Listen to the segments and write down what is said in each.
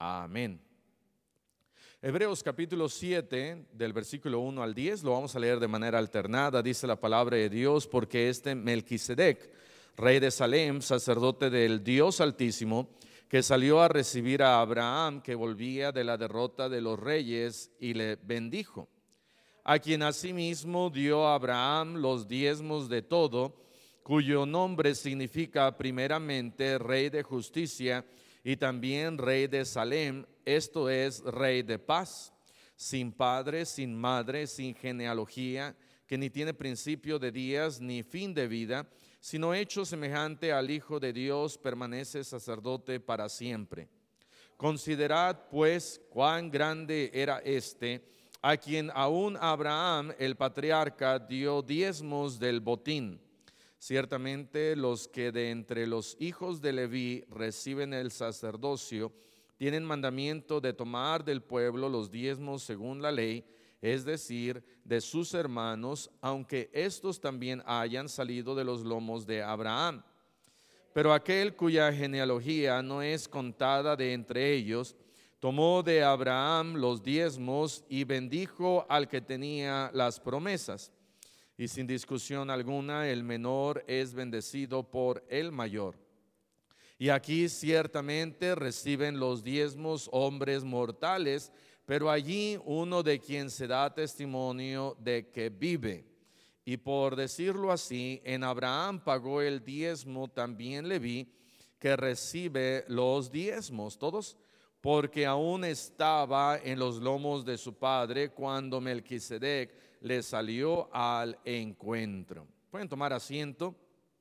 Amén. Hebreos capítulo 7, del versículo 1 al 10, lo vamos a leer de manera alternada. Dice la palabra de Dios: porque Melquisedec, rey de Salem, sacerdote del Dios Altísimo, que salió a recibir a Abraham, que volvía de la derrota de los reyes, y le bendijo, a quien asimismo dio a Abraham los diezmos de todo, cuyo nombre significa primeramente Rey de Justicia, y también Rey de Salem, esto es, Rey de paz, sin padre, sin madre, sin genealogía, que ni tiene principio de días ni fin de vida, sino hecho semejante al Hijo de Dios, permanece sacerdote para siempre. Considerad pues cuán grande era este, a quien aún Abraham el patriarca dio diezmos del botín. Ciertamente los que de entre los hijos de Leví reciben el sacerdocio tienen mandamiento de tomar del pueblo los diezmos según la ley, es decir, de sus hermanos, aunque estos también hayan salido de los lomos de Abraham. Pero aquel cuya genealogía no es contada de entre ellos, tomó de Abraham los diezmos y bendijo al que tenía las promesas. Y sin discusión alguna, el menor es bendecido por el mayor. Y aquí ciertamente reciben los diezmos hombres mortales, pero allí uno de quien se da testimonio de que vive. Y por decirlo así, en Abraham pagó el diezmo también Leví, que recibe los diezmos, todos, porque aún estaba en los lomos de su padre cuando Melquisedec le salió al encuentro. Pueden tomar asiento.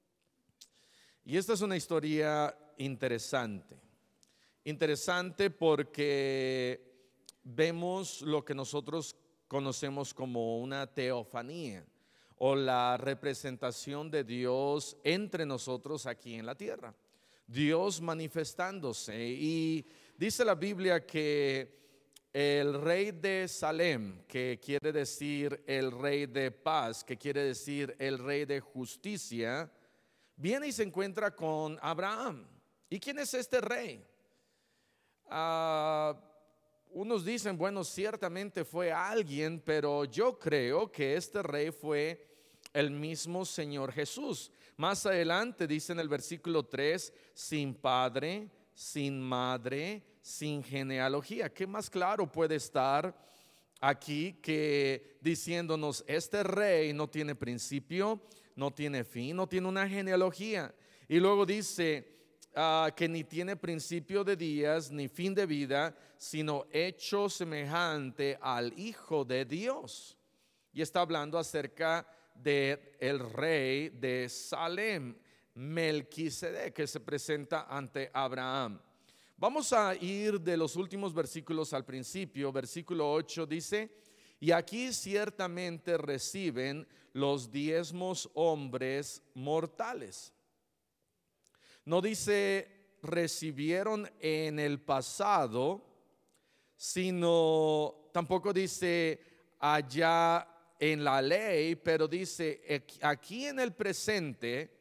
Y esta es una historia interesante. Interesante porque vemos lo que nosotros conocemos como una teofanía, o la representación de Dios entre nosotros aquí en la tierra. Dios manifestándose. Y dice la Biblia que el rey de Salem, que quiere decir el rey de paz, que quiere decir el rey de justicia, viene y se encuentra con Abraham. ¿Y quién es este rey? Unos dicen, bueno, ciertamente fue alguien, pero yo creo que este rey fue el mismo Señor Jesús. Más adelante dice en el versículo 3, sin padre, sin madre, sin genealogía. ¿Qué más claro puede estar aquí que diciéndonos este rey no tiene principio, no tiene fin, no tiene una genealogía? Y luego dice que ni tiene principio de días ni fin de vida, sino hecho semejante al Hijo de Dios. Y está hablando acerca de el rey de Salem, Melquisedec, que se presenta ante Abraham. Vamos a ir de los últimos versículos al principio. Versículo 8 dice: y aquí ciertamente reciben los diezmos hombres mortales. No dice recibieron en el pasado, sino tampoco dice allá en la ley, pero dice aquí en el presente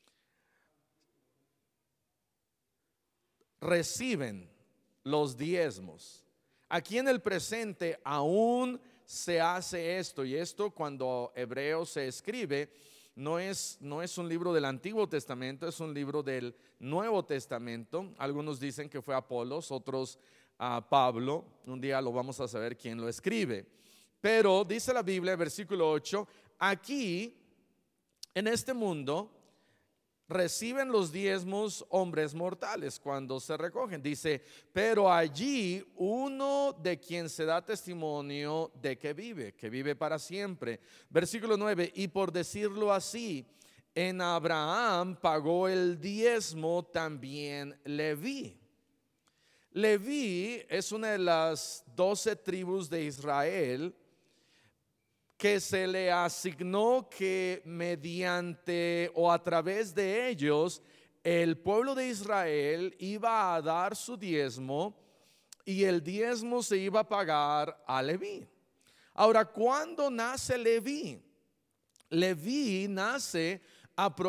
reciben los diezmos. Aquí en el presente aún se hace esto, y esto cuando Hebreos se escribe no es un libro del Antiguo Testamento, es un libro del Nuevo Testamento. Algunos dicen que fue Apolos, otros Pablo. Un día lo vamos a saber quién lo escribe. Pero dice la Biblia, versículo 8, aquí en este mundo reciben los diezmos hombres mortales cuando se recogen. Dice, pero allí uno de quien se da testimonio de que vive para siempre. Versículo 9, y por decirlo así, en Abraham pagó el diezmo también Leví. Leví es una de las 12 tribus de Israel que se le asignó que mediante o a través de ellos el pueblo de Israel iba a dar su diezmo, y el diezmo se iba a pagar a Leví. Ahora, ¿cuándo nace Leví? Leví nace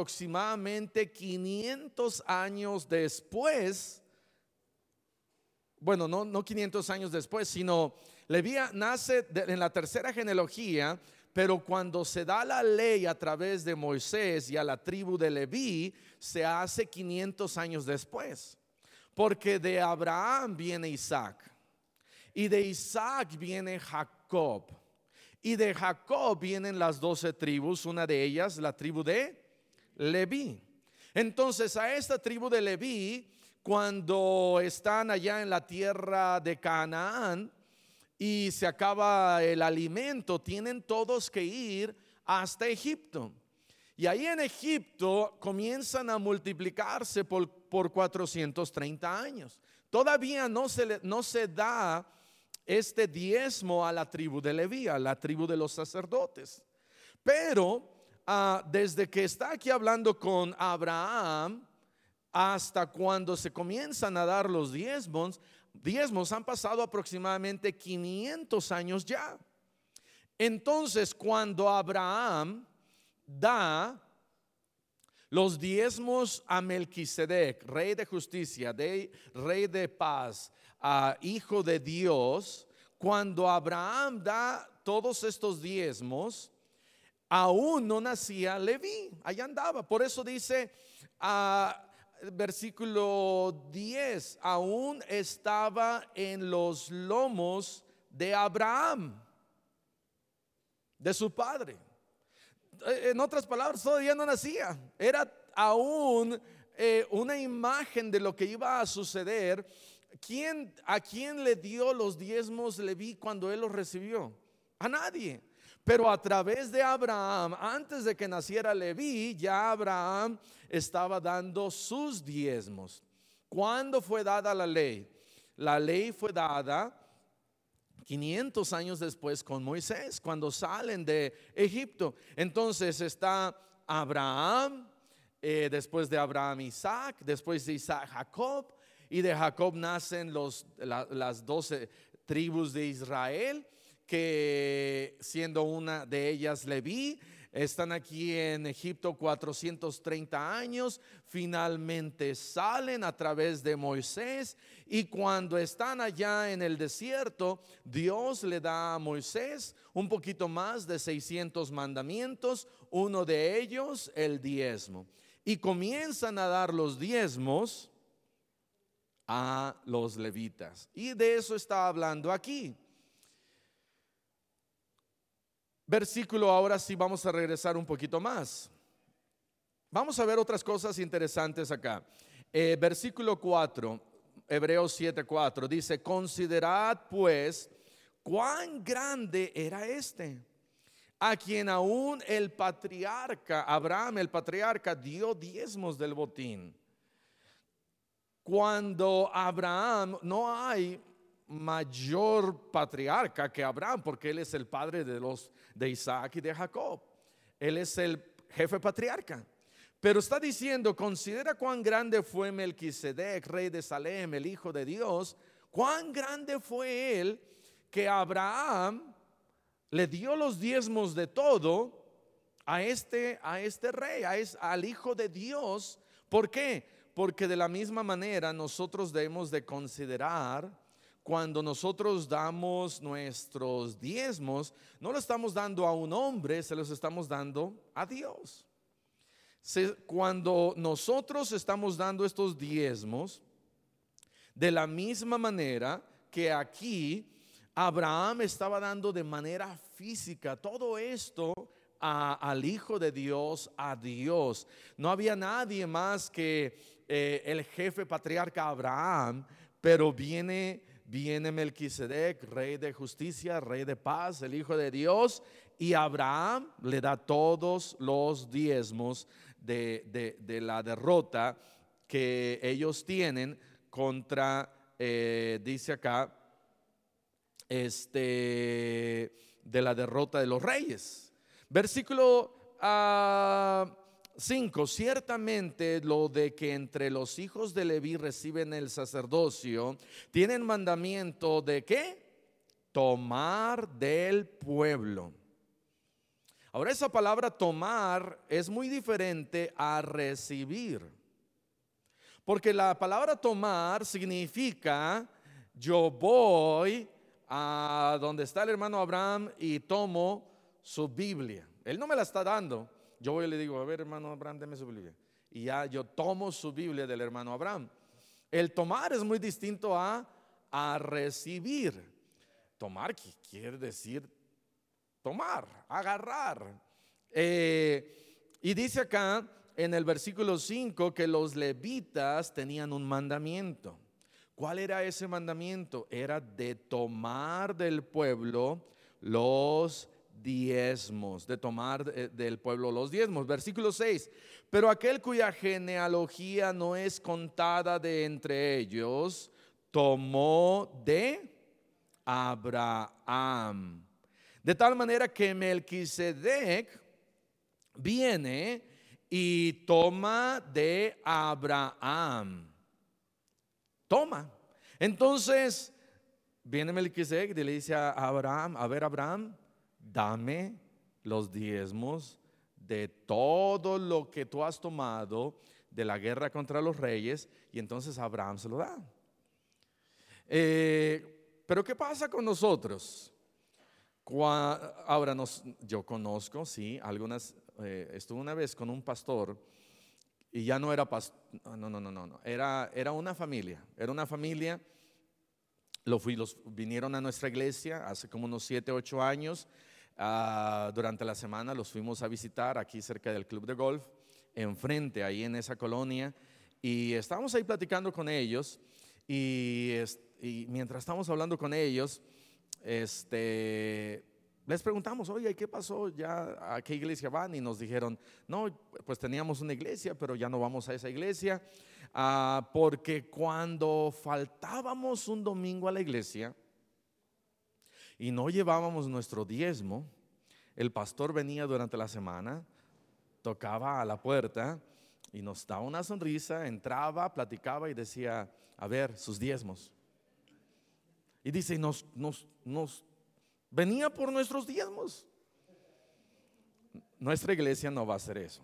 aproximadamente 500 años después bueno, no 500 años después, sino Leví nace en la tercera genealogía, pero cuando se da la ley a través de Moisés y a la tribu de Leví, se hace 500 años después. Porque de Abraham viene Isaac, y de Isaac viene Jacob, y de Jacob vienen las 12 tribus, una de ellas la tribu de Leví. Entonces a esta tribu de Leví, cuando están allá en la tierra de Canaán y se acaba el alimento, tienen todos que ir hasta Egipto. Y ahí en Egipto comienzan a multiplicarse por 430 años. Todavía no se da este diezmo a la tribu de Leví, a la tribu de los sacerdotes. Pero desde que está aquí hablando con Abraham hasta cuando se comienzan a dar los diezmos han pasado aproximadamente 500 años ya. Entonces, cuando Abraham da los diezmos a Melquisedec, rey de justicia, rey de paz, hijo de Dios, cuando Abraham da todos estos diezmos, aún no nacía Leví, allá andaba. Por eso dice versículo 10, aún estaba en los lomos de Abraham, de su padre. En otras palabras, todavía no nacía. Era aún una imagen de lo que iba a suceder. ¿A quién le dio los diezmos Leví cuando él los recibió? A nadie. Pero a través de Abraham, antes de que naciera Leví, ya Abraham estaba dando sus diezmos. ¿Cuándo fue dada la ley? La ley fue dada 500 años después con Moisés, cuando salen de Egipto. Entonces está Abraham, después de Abraham Isaac, después de Isaac Jacob, y de Jacob nacen las 12 tribus de Israel, que siendo una de ellas Leví, están aquí en Egipto 430 años, finalmente salen a través de Moisés, y cuando están allá en el desierto, Dios le da a Moisés un poquito más de 600 mandamientos, uno de ellos el diezmo, y comienzan a dar los diezmos a los levitas, y de eso está hablando aquí. Versículo, ahora sí vamos a regresar un poquito más. Vamos a ver otras cosas interesantes acá. Versículo 4, Hebreos 7:4 dice: considerad pues cuán grande era este, a quien aún el patriarca Abraham, el patriarca, dio diezmos del botín. Cuando Abraham, no hay mayor patriarca que Abraham, porque él es el padre de Isaac y de Jacob. Él es el jefe patriarca. Pero está diciendo: considera cuán grande fue Melquisedec, rey de Salem, el hijo de Dios. Cuán grande fue él, que Abraham le dio los diezmos de todo a este rey, al hijo de Dios. ¿Por qué? Porque de la misma manera nosotros debemos de considerar, cuando nosotros damos nuestros diezmos, no lo estamos dando a un hombre, se los estamos dando a Dios. Cuando nosotros estamos dando estos diezmos, de la misma manera que aquí Abraham estaba dando de manera física todo esto al Hijo de Dios, a Dios. No había nadie más que el jefe patriarca Abraham, pero viene Melquisedec, rey de justicia, rey de paz, el Hijo de Dios, y Abraham le da todos los diezmos de la derrota que ellos tienen contra, dice acá, de la derrota de los reyes. Versículo 5: ciertamente lo de que entre los hijos de Leví reciben el sacerdocio, tienen mandamiento de ¿qué? Tomar del pueblo. Ahora, esa palabra tomar es muy diferente a recibir, porque la palabra tomar significa yo voy a donde está el hermano Abraham y tomo su Biblia. Él no me la está dando. Yo voy y le digo, a ver, hermano Abraham, deme su Biblia. Y ya yo tomo su Biblia del hermano Abraham. El tomar es muy distinto a recibir. Tomar quiere decir tomar, agarrar. Y dice acá en el versículo 5 que los levitas tenían un mandamiento. ¿Cuál era ese mandamiento? Era de tomar del pueblo los diezmos, de tomar del pueblo los diezmos. Versículo 6, pero aquel cuya genealogía no es contada de entre ellos, tomó de Abraham. De tal manera que Melquisedec viene y toma de Abraham. Toma. Entonces viene Melquisedec y le dice a Abraham, a ver Abraham, dame los diezmos de todo lo que tú has tomado de la guerra contra los reyes. Y entonces Abraham se lo da. Pero ¿qué pasa con nosotros? Ahora yo conozco, sí, algunas, estuve una vez con un pastor y ya no era pastor, no, era una familia, los vinieron a nuestra iglesia hace como unos 7, 8 años, durante la semana los fuimos a visitar aquí cerca del club de golf, enfrente, ahí en esa colonia, y estábamos ahí platicando con ellos, y mientras estábamos hablando con ellos, les preguntamos, oye, ¿qué pasó? ¿Ya a qué iglesia van? Y nos dijeron, no, pues teníamos una iglesia, pero ya no vamos a esa iglesia, porque cuando faltábamos un domingo a la iglesia y no llevábamos nuestro diezmo, el pastor venía durante la semana, tocaba a la puerta y nos daba una sonrisa, entraba, platicaba y decía, a ver, sus diezmos. Y dice, nos venía por nuestros diezmos. Nuestra iglesia no va a hacer eso.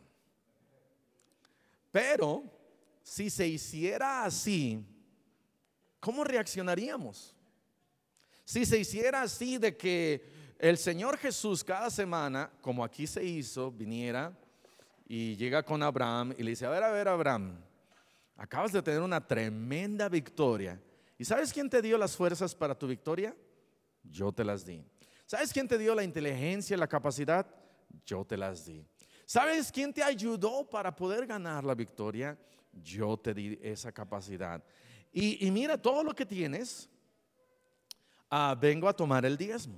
Pero si se hiciera así, ¿cómo reaccionaríamos? Si se hiciera así de que el Señor Jesús cada semana, como aquí se hizo, viniera y llega con Abraham y le dice, a ver Abraham, acabas de tener una tremenda victoria. ¿Y sabes quién te dio las fuerzas para tu victoria? Yo te las di. ¿Sabes quién te dio la inteligencia y la capacidad? Yo te las di. ¿Sabes quién te ayudó para poder ganar la victoria? Yo te di esa capacidad. Y mira todo lo que tienes. Vengo a tomar el diezmo.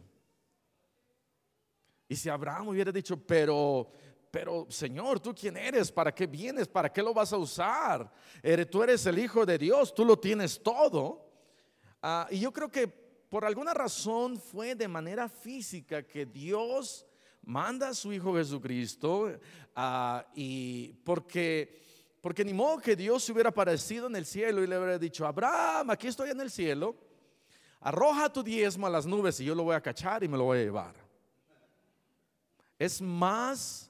Y si Abraham hubiera dicho, pero Señor, ¿tú quién eres? ¿Para qué vienes? ¿Para qué lo vas a usar? Tú eres el Hijo de Dios, tú lo tienes todo. Y yo creo que por alguna razón fue de manera física que Dios manda a su Hijo Jesucristo, y porque ni modo que Dios se hubiera aparecido en el cielo y le hubiera dicho, Abraham, aquí estoy en el cielo, arroja tu diezmo a las nubes y yo lo voy a cachar y me lo voy a llevar. Es más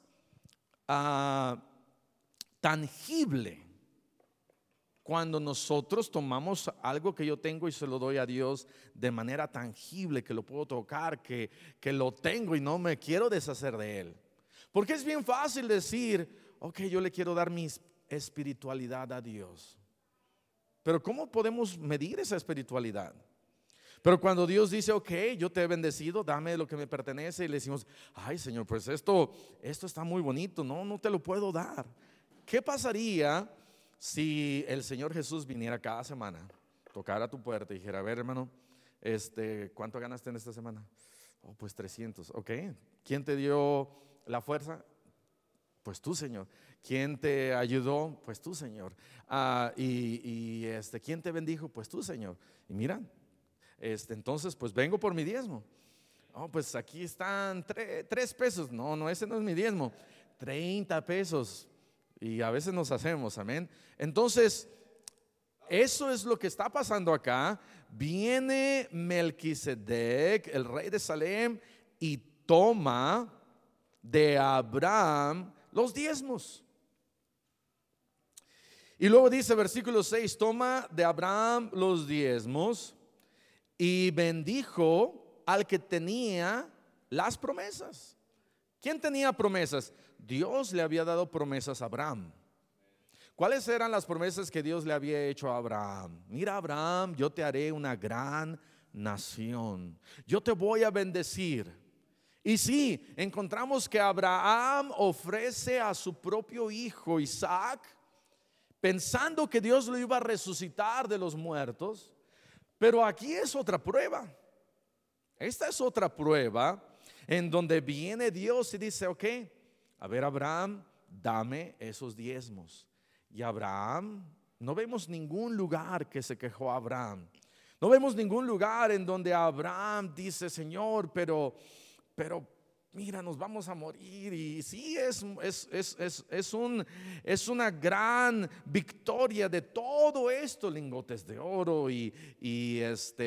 tangible cuando nosotros tomamos algo que yo tengo y se lo doy a Dios de manera tangible, que lo puedo tocar, que lo tengo y no me quiero deshacer de él. Porque es bien fácil decir, ok, yo le quiero dar mi espiritualidad a Dios. Pero ¿cómo podemos medir esa espiritualidad? Pero cuando Dios dice, ok, yo te he bendecido, dame lo que me pertenece, y le decimos, ay Señor, pues esto está muy bonito, no te lo puedo dar. ¿Qué pasaría si el Señor Jesús viniera cada semana, tocara tu puerta y dijera, a ver hermano, ¿cuánto ganaste en esta semana? Oh, pues 300, ok. ¿Quién te dio la fuerza? Pues tú, Señor. ¿Quién te ayudó? Pues tú, Señor. ¿Quién te bendijo? Pues tú, Señor. Y mira, entonces pues vengo por mi diezmo. Oh, pues aquí están 3 pesos. No, ese no es mi diezmo. 30 pesos. Y a veces nos hacemos, amén. Entonces, eso es lo que está pasando acá. Viene Melquisedec, el rey de Salem, y toma de Abraham los diezmos. Y luego dice versículo 6, toma de Abraham los diezmos y bendijo al que tenía las promesas. ¿Quién tenía promesas? Dios le había dado promesas a Abraham. ¿Cuáles eran las promesas que Dios le había hecho a Abraham? Mira, Abraham, yo te haré una gran nación. Yo te voy a bendecir. Y sí, encontramos que Abraham ofrece a su propio hijo Isaac, pensando que Dios lo iba a resucitar de los muertos. Pero aquí es otra prueba. Esta es otra prueba en donde viene Dios y dice, ok, a ver, Abraham, dame esos diezmos. Y Abraham, no vemos ningún lugar que se quejó Abraham. No vemos ningún lugar en donde Abraham dice, Señor, pero mira, nos vamos a morir. Y sí, es una gran victoria de todo esto, lingotes de oro y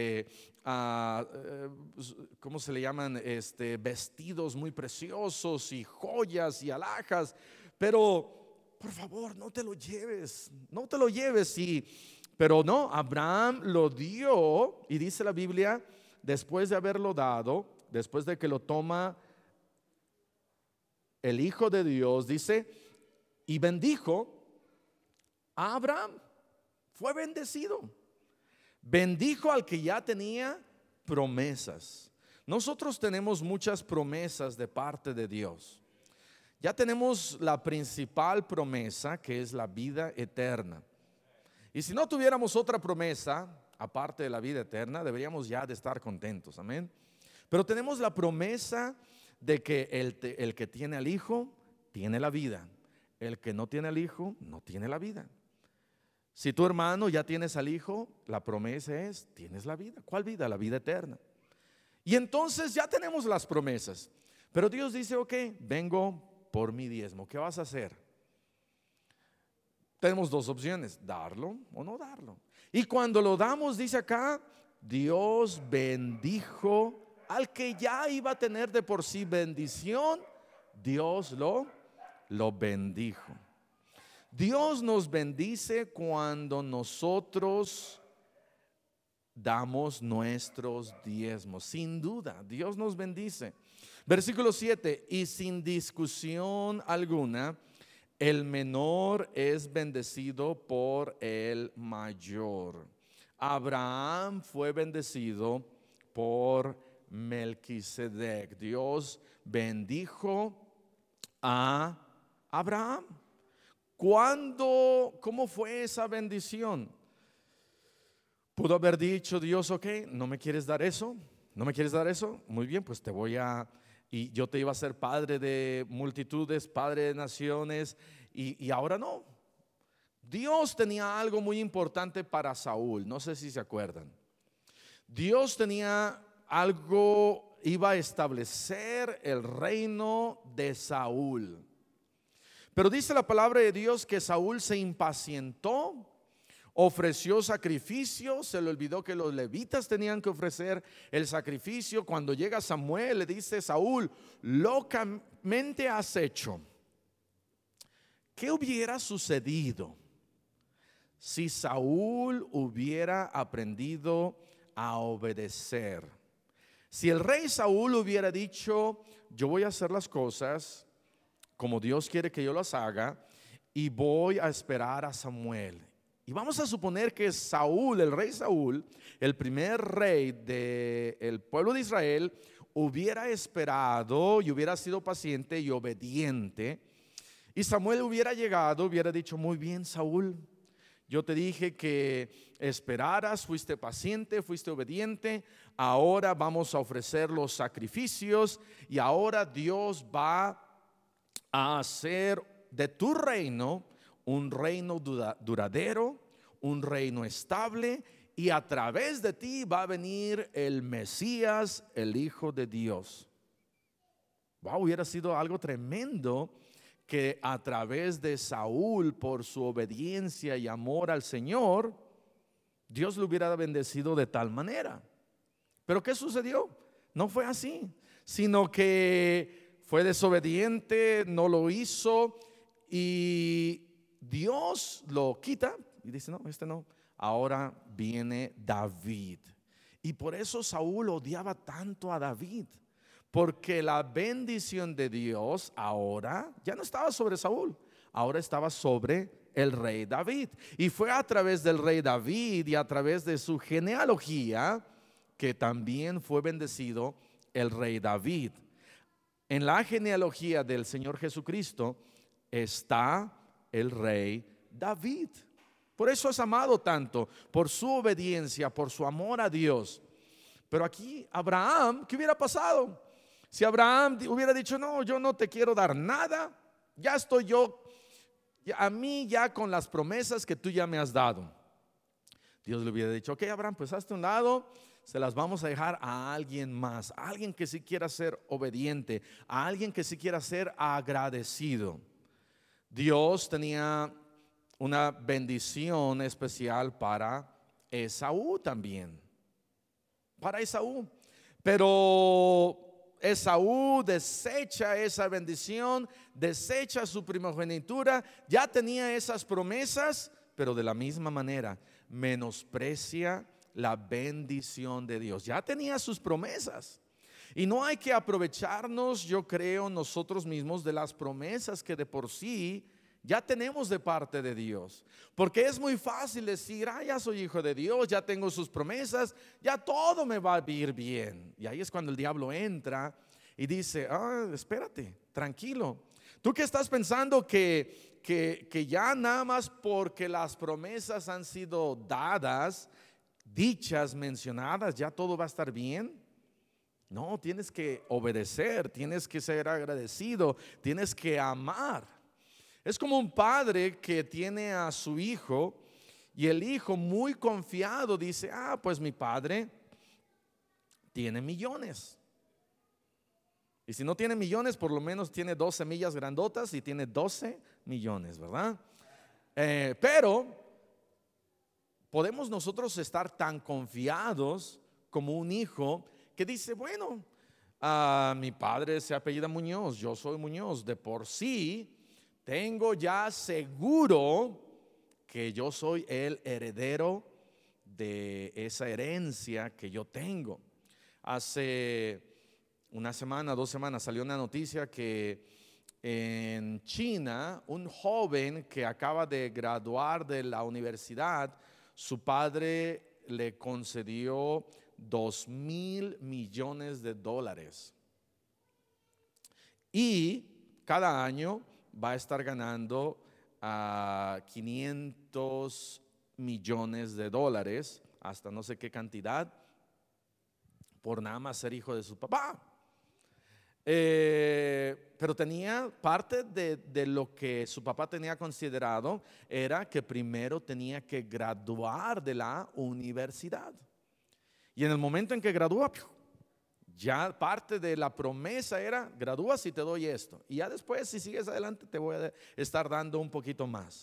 ¿cómo se le llaman? Vestidos muy preciosos y joyas y alhajas. Pero por favor, no te lo lleves, no te lo lleves. Pero no, Abraham lo dio, y dice la Biblia, después de haberlo dado, después de que lo toma el Hijo de Dios, dice, y bendijo a Abraham. Fue bendecido. Bendijo al que ya tenía promesas. Nosotros tenemos muchas promesas de parte de Dios. Ya tenemos la principal promesa, que es la vida eterna. Y si no tuviéramos otra promesa, aparte de la vida eterna, deberíamos ya de estar contentos, amén. Pero tenemos la promesa de que el que tiene al Hijo, tiene la vida. El que no tiene al Hijo, no tiene la vida. Si tu hermano ya tienes al Hijo, la promesa es, tienes la vida. ¿Cuál vida? La vida eterna. Y entonces ya tenemos las promesas. Pero Dios dice, ok, vengo por mi diezmo. ¿Qué vas a hacer? Tenemos dos opciones, darlo o no darlo. Y cuando lo damos, dice acá, Dios bendijo al que ya iba a tener de por sí bendición. Dios lo bendijo. Dios nos bendice cuando nosotros damos nuestros diezmos. Sin duda, Dios nos bendice. Versículo 7, y sin discusión alguna, el menor es bendecido por el mayor. Abraham fue bendecido por Melquisedec. Dios bendijo a Abraham. ¿Cómo fue esa bendición? Pudo haber dicho Dios, ok, ¿no me quieres dar eso? ¿No me quieres dar eso? Muy bien, pues y yo te iba a ser padre de multitudes, padre de naciones, y ahora no. Dios tenía algo muy importante para Saúl, no sé si se acuerdan. Dios tenía algo, iba a establecer el reino de Saúl. Pero dice la palabra de Dios que Saúl se impacientó, ofreció sacrificio, se le olvidó que los levitas tenían que ofrecer el sacrificio. Cuando llega Samuel le dice, Saúl, locamente has hecho. ¿Qué hubiera sucedido si Saúl hubiera aprendido a obedecer? Si el rey Saúl hubiera dicho, yo voy a hacer las cosas como Dios quiere que yo las haga y voy a esperar a Samuel. Y vamos a suponer que Saúl, el rey Saúl, el primer rey del pueblo de Israel, hubiera esperado y hubiera sido paciente y obediente. Y Samuel hubiera llegado, hubiera dicho, muy bien, Saúl, yo te dije que esperaras, fuiste paciente, fuiste obediente, ahora vamos a ofrecer los sacrificios y ahora Dios va a hacer de tu reino un reino duradero, un reino estable, y a través de ti va a venir el Mesías, el Hijo de Dios. Wow, hubiera sido algo tremendo que a través de Saúl, por su obediencia y amor al Señor, Dios lo hubiera bendecido de tal manera. Pero ¿qué sucedió? No fue así, sino que fue desobediente, no lo hizo y Dios lo quita y dice, no, este no. Ahora viene David. Y por eso Saúl odiaba tanto a David, porque la bendición de Dios ahora ya no estaba sobre Saúl, ahora estaba sobre el rey David. Y fue a través del rey David y a través de su genealogía que también fue bendecido el rey David. En la genealogía del Señor Jesucristo está el rey David. Por eso es amado tanto, por su obediencia, por su amor a Dios. Pero aquí Abraham, ¿qué hubiera pasado? Si Abraham hubiera dicho, no, yo no te quiero dar nada, ya estoy yo, a mí ya con las promesas que tú ya me has dado. Dios le hubiera dicho, ok Abraham, pues hazte un lado, se las vamos a dejar a alguien más, a alguien que sí quiera ser obediente, a alguien que sí quiera ser agradecido. Dios tenía una bendición especial para Esaú también, para Esaú. Pero Esaú desecha esa bendición, desecha su primogenitura, ya tenía esas promesas, pero de la misma manera menosprecia la bendición de Dios. Ya tenía sus promesas. Y no hay que aprovecharnos, yo creo, nosotros mismos de las promesas que de por sí ya tenemos de parte de Dios. Porque es muy fácil decir, ya soy hijo de Dios, ya tengo sus promesas, ya todo me va a ir bien. Y ahí es cuando el diablo entra y dice, espérate, tranquilo. Tú que estás pensando que ya nada más porque las promesas han sido dadas, dichas, mencionadas, ya todo va a estar bien. No, tienes que obedecer, tienes que ser agradecido, tienes que amar. Es como un padre que tiene a su hijo y el hijo muy confiado dice, pues mi padre tiene millones. Y si no tiene millones, por lo menos tiene 2 semillas grandotas y tiene 12 millones, ¿verdad? Pero podemos nosotros estar tan confiados como un hijo que dice, bueno, mi padre se apellida Muñoz, yo soy Muñoz, de por sí tengo ya seguro que yo soy el heredero de esa herencia que yo tengo. Hace una semana, 2 semanas salió una noticia que en China un joven que acaba de graduar de la universidad, su padre le concedió $2,000 millones. Y cada año va a estar ganando a $500 millones, hasta no sé qué cantidad, por nada más ser hijo de su papá. Pero tenía parte de lo que su papá tenía considerado era que primero tenía que graduar de la universidad. Y en el momento en que gradúa, ya parte de la promesa era, gradúas y te doy esto. Y ya después, si sigues adelante, te voy a estar dando un poquito más.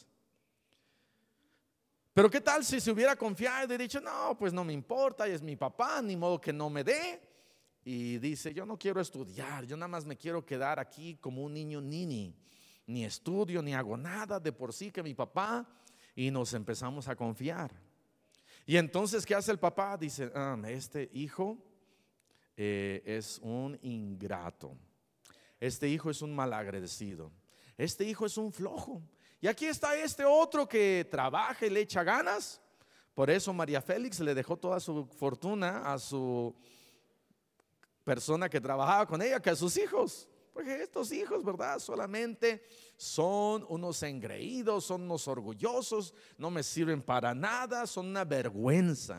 Pero ¿qué tal si se hubiera confiado y dicho, no, pues no me importa, es mi papá, ni modo que no me dé? Y dice, yo no quiero estudiar, yo nada más me quiero quedar aquí como un niño nini. Ni estudio, ni hago nada, de por sí que mi papá. Y nos empezamos a confiar. Y entonces, ¿qué hace el papá? Dice, este hijo es un ingrato. Este hijo es un malagradecido. Este hijo es un flojo. Y aquí está este otro que trabaja y le echa ganas. Por eso María Félix le dejó toda su fortuna a su persona que trabajaba con ella, que a sus hijos. Porque estos hijos, ¿verdad? Solamente son unos engreídos, son unos orgullosos, no me sirven para nada, son una vergüenza.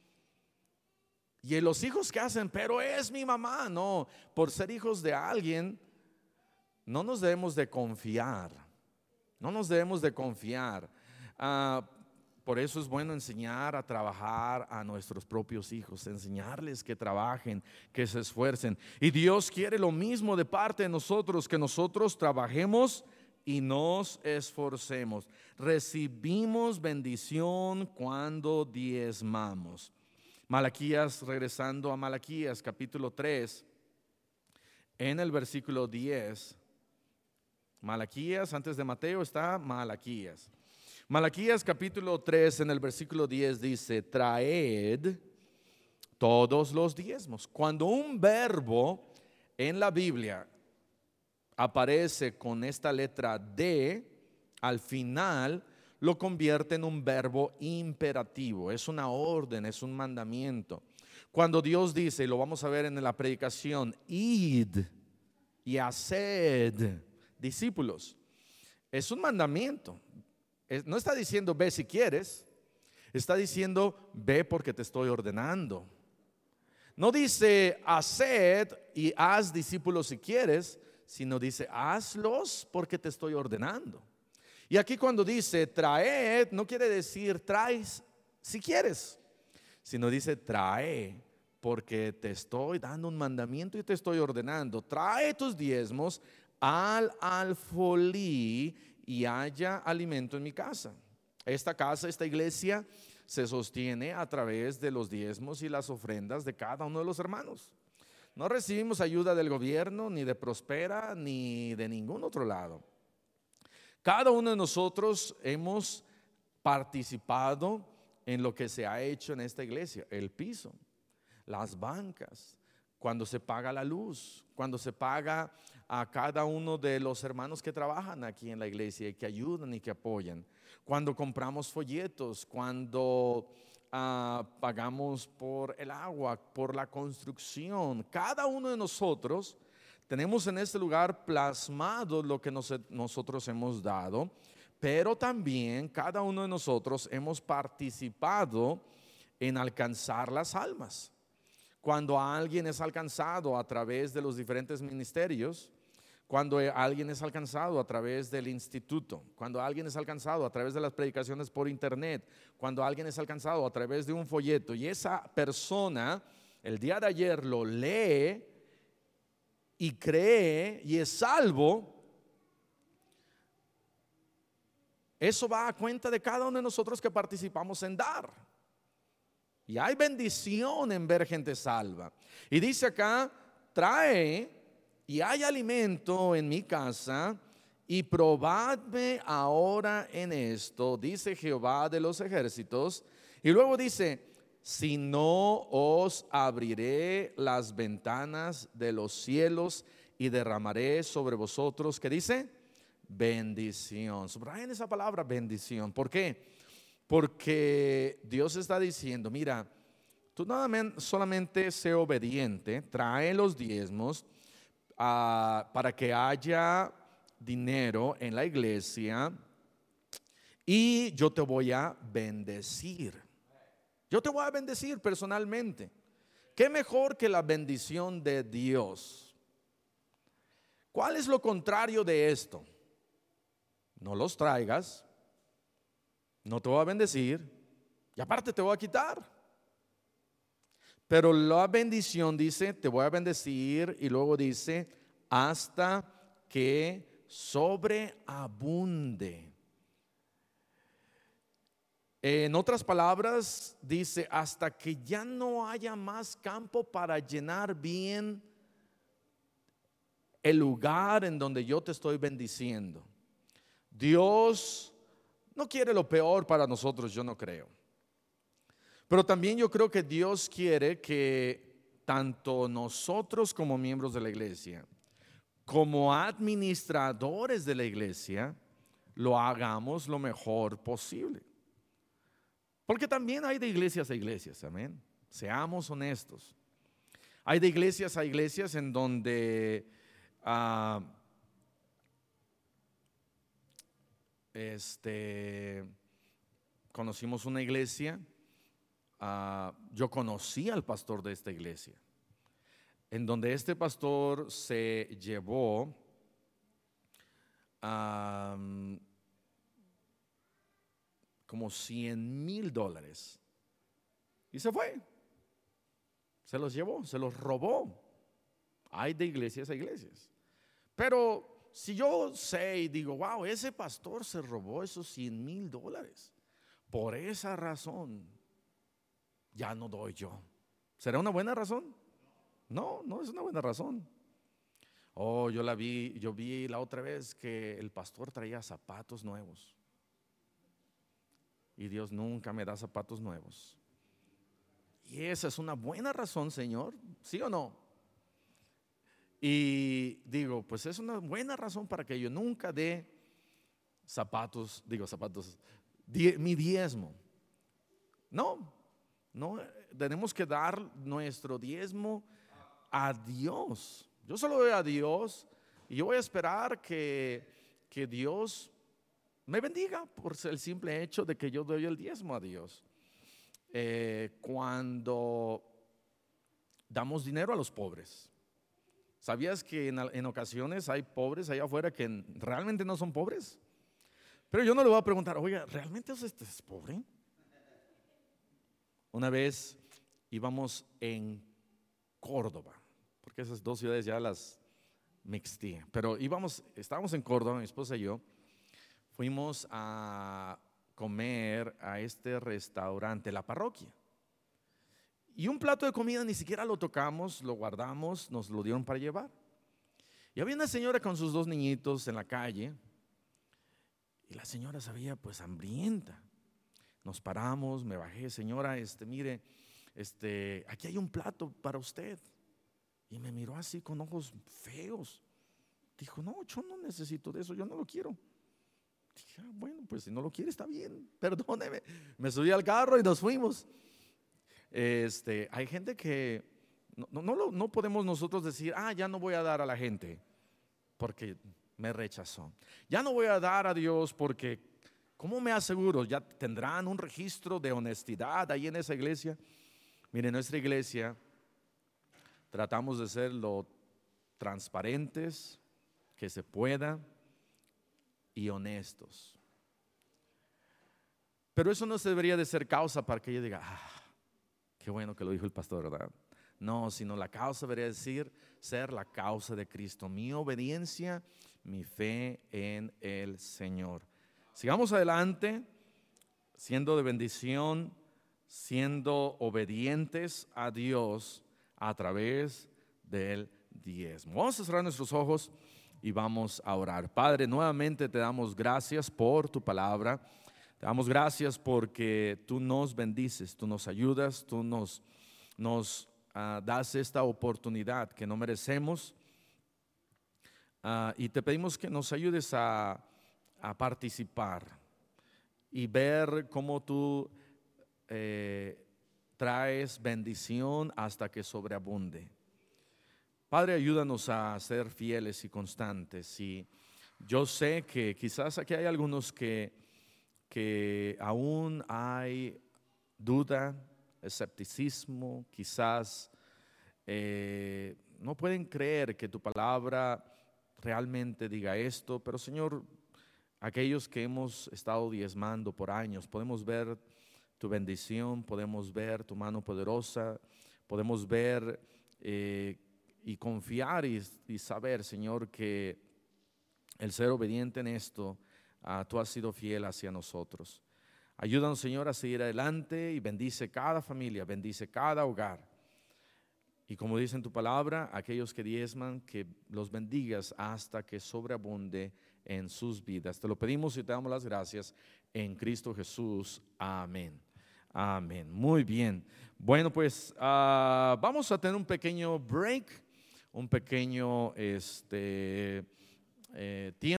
Y los hijos que hacen, pero es mi mamá. No, por ser hijos de alguien, no nos debemos de confiar. No nos debemos de confiar. Por eso es bueno enseñar a trabajar a nuestros propios hijos, enseñarles que trabajen, que se esfuercen. Y Dios quiere lo mismo de parte de nosotros, que nosotros trabajemos y nos esforcemos. Recibimos bendición cuando diezmamos. Malaquías, regresando a Malaquías capítulo 3, en el versículo 10. Malaquías, antes de Mateo está Malaquías. Malaquías capítulo 3 en el versículo 10 dice, traed todos los diezmos. Cuando un verbo en la Biblia aparece con esta letra D al final, lo convierte en un verbo imperativo. Es una orden, es un mandamiento. Cuando Dios dice, y lo vamos a ver en la predicación, id y haced discípulos, es un mandamiento. No está diciendo ve si quieres, está diciendo ve porque te estoy ordenando. No dice haced y haz discípulos si quieres, sino dice hazlos porque te estoy ordenando. Y aquí cuando dice traed, no quiere decir traes si quieres, sino dice trae porque te estoy dando un mandamiento y te estoy ordenando. Trae tus diezmos al alfolí y haya alimento en mi casa. Esta casa, esta iglesia se sostiene a través de los diezmos y las ofrendas de cada uno de los hermanos. No recibimos ayuda del gobierno, ni de Prospera, ni de ningún otro lado. Cada uno de nosotros hemos participado en lo que se ha hecho en esta iglesia: el piso, las bancas, cuando se paga la luz, cuando se paga a cada uno de los hermanos que trabajan aquí en la iglesia y que ayudan y que apoyan, cuando compramos folletos, cuando pagamos por el agua, por la construcción. Cada uno de nosotros tenemos en este lugar plasmado lo que nosotros hemos dado, pero también cada uno de nosotros hemos participado en alcanzar las almas. Cuando alguien es alcanzado a través de los diferentes ministerios, cuando alguien es alcanzado a través del instituto, cuando alguien es alcanzado a través de las predicaciones por internet, cuando alguien es alcanzado a través de un folleto y esa persona el día de ayer lo lee y cree y es salvo, eso va a cuenta de cada uno de nosotros que participamos en dar. Y hay bendición en ver gente salva. Y dice acá, trae y hay alimento en mi casa, y probadme ahora en esto, dice Jehová de los ejércitos. Y luego dice, si no os abriré las ventanas de los cielos y derramaré sobre vosotros, ¿qué dice? Bendición. Subrayen esa palabra bendición. ¿Por qué? Porque Dios está diciendo, mira, tú solamente sé obediente, trae los diezmos para que haya dinero en la iglesia y yo te voy a bendecir. Yo te voy a bendecir personalmente. ¿Qué mejor que la bendición de Dios? ¿Cuál es lo contrario de esto? No los traigas, no te voy a bendecir y aparte te voy a quitar. Pero la bendición dice, te voy a bendecir, y luego dice, hasta que sobreabunde. En otras palabras, dice, hasta que ya no haya más campo para llenar bien el lugar en donde yo te estoy bendiciendo. Dios no quiere lo peor para nosotros, yo no creo. Pero también yo creo que Dios quiere que tanto nosotros como miembros de la iglesia, como administradores de la iglesia, lo hagamos lo mejor posible. Porque también hay de iglesias a iglesias, amén. Seamos honestos. Hay de iglesias a iglesias en donde conocimos una iglesia. Yo conocí al pastor de esta iglesia, en donde este pastor se llevó como $100,000 y se fue, se los llevó, se los robó. Hay de iglesias a iglesias, pero si yo sé y digo, wow, ese pastor se robó esos $100,000, por esa razón ya no doy yo. ¿Será una buena razón? No, no es una buena razón. Oh, yo vi la otra vez que el pastor traía zapatos nuevos. Y Dios nunca me da zapatos nuevos. Y esa es una buena razón, Señor, ¿sí o no? Y digo, pues es una buena razón para que yo nunca dé mi diezmo. No, no, tenemos que dar nuestro diezmo a Dios. Yo solo doy a Dios y yo voy a esperar que Dios me bendiga por el simple hecho de que yo doy el diezmo a Dios. Cuando damos dinero a los pobres, ¿sabías que en ocasiones hay pobres allá afuera que realmente no son pobres? Pero yo no le voy a preguntar, oiga, ¿realmente usted es pobre? Una vez íbamos en Córdoba, porque esas dos ciudades ya las mixté, pero estábamos en Córdoba, mi esposa y yo, fuimos a comer a este restaurante, la parroquia. Y un plato de comida ni siquiera lo tocamos, lo guardamos, nos lo dieron para llevar. Y había una señora con sus dos niñitos en la calle, y la señora se veía pues hambrienta. Nos paramos, me bajé, señora, mire, aquí hay un plato para usted. Y me miró así con ojos feos. Dijo, no, yo no necesito de eso, yo no lo quiero. Dije, bueno, pues si no lo quiere está bien, perdóneme. Me subí al carro y nos fuimos. Hay gente que no podemos nosotros decir, ya no voy a dar a la gente porque me rechazó. Ya no voy a dar a Dios porque, ¿cómo me aseguro? Ya tendrán un registro de honestidad ahí en esa iglesia. Mire, en nuestra iglesia tratamos de ser lo transparentes que se pueda y honestos. Pero eso no debería de ser causa para que ella diga, qué bueno que lo dijo el pastor, ¿verdad? No, sino la causa debería ser la causa de Cristo, mi obediencia, mi fe en el Señor. Sigamos adelante, siendo de bendición, siendo obedientes a Dios a través del diezmo. Vamos a cerrar nuestros ojos y vamos a orar. Padre, nuevamente te damos gracias por tu palabra. Te damos gracias porque tú nos bendices, tú nos ayudas, tú nos das esta oportunidad que no merecemos. Y te pedimos que nos ayudes a participar y ver cómo tú traes bendición hasta que sobreabunde. Padre, ayúdanos a ser fieles y constantes. Y yo sé que quizás aquí hay algunos que aún hay duda, escepticismo, quizás no pueden creer que tu palabra realmente diga esto, pero Señor, aquellos que hemos estado diezmando por años, podemos ver tu bendición, podemos ver tu mano poderosa, podemos ver y confiar y saber, Señor, que el ser obediente en esto, tú has sido fiel hacia nosotros. Ayúdanos, Señor, a seguir adelante y bendice cada familia, bendice cada hogar. Y como dice en tu palabra, aquellos que diezman, que los bendigas hasta que sobreabunde en sus vidas. Te lo pedimos y te damos las gracias en Cristo Jesús. Amén. Amén. Muy bien. Bueno, pues vamos a tener un pequeño break, un pequeño tiempo.